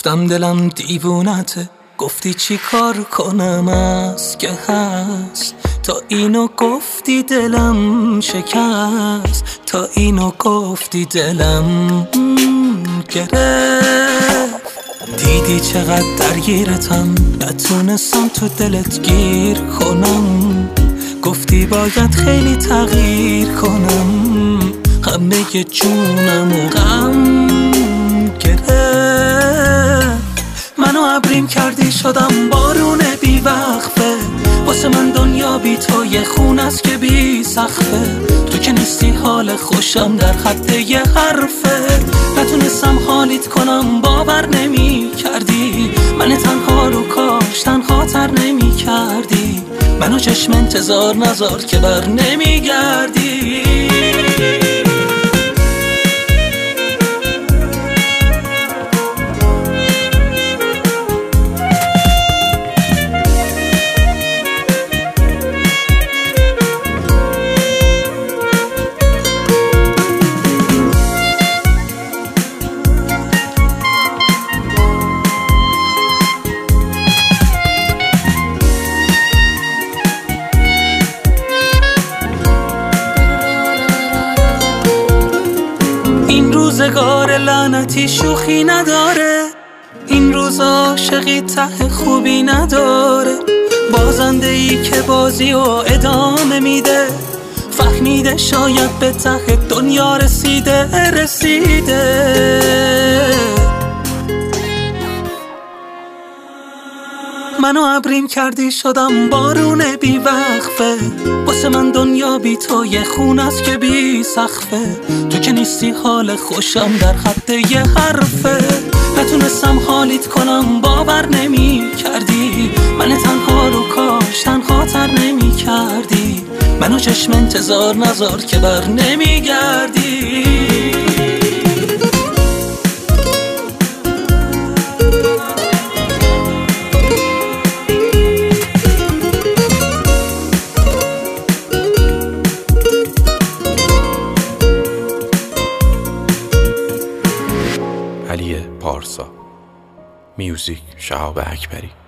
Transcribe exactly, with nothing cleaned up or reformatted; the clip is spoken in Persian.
گفتم دلم دیوونته، گفتی چی کار کنم از که هست. تا اینو گفتی دلم شکست، تا اینو گفتی دلم گرفت. دیدی چقدر درگیرتم، نتونستم تو دلت گیر کنم. گفتی باید خیلی تغییر کنم، همه جونم و غم گرفت. منو ابریم کردی شدم بارون بی وقفه، واسه من دنیا بی تو یه خون است که بی سقفه. تو که نیستی حال خوشم در حد یه حرفه، نتونستم حالیت کنم باور نمی کردی. من تنها رو کاش تنها نمی کردی. منو چشم انتظار نذار که بر نمی گردی. این روزگار لعنتی شوخی نداره، این روز عاشقی ته خوبی نداره. بازنده ای که بازی و ادامه میده، فهمیده شاید به ته دنیا رسیده رسیده. منو ابریم کردی شدم بارون بی وقفه، واسه من دنیا بی تو یه خون است که بی سقفه. تو که نیستی حال خوشم در حد یه حرفه، نتونستم حالیت کنم باور نمی کردی. من تنها رو کاش تنها تر نمی کردی. منو چشم انتظار نذار که بر نمی گردی. علی پارسا، میوزیک شهاب اکبری.